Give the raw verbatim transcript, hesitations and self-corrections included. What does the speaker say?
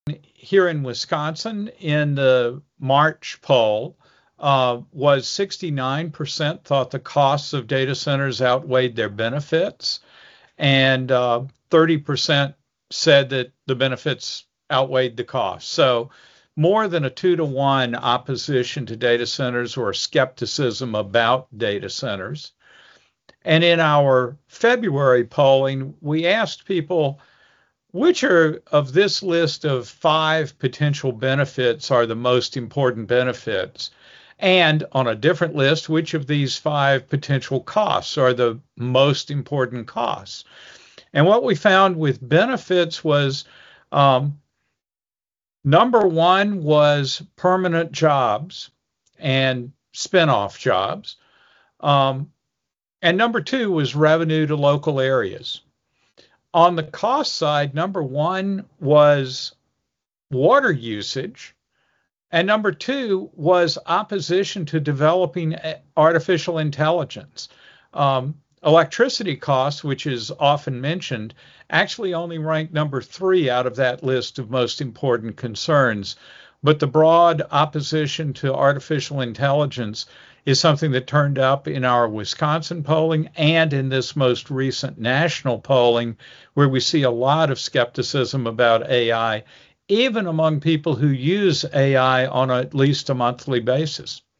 Here in Wisconsin, in the March poll, uh, was sixty-nine percent thought the costs of data centers outweighed their benefits, and uh, thirty percent said that the benefits outweighed the costs. So more than a two to one opposition to data centers or skepticism about data centers. And in our February polling, we asked people, which are of this list of five potential benefits are the most important benefits? And on a different list, which of these five potential costs are the most important costs? And what we found with benefits was um, number one was permanent jobs and spinoff jobs. Um, and number two was revenue to local areas. On the cost side, number one was water usage, and number two was opposition to developing artificial intelligence. Um, electricity costs, which is often mentioned, actually only ranked number three out of that list of most important concerns. But the broad opposition to artificial intelligence is something that turned up in our Wisconsin polling and in this most recent national polling, where we see a lot of skepticism about A I, even among people who use A I on at least a monthly basis.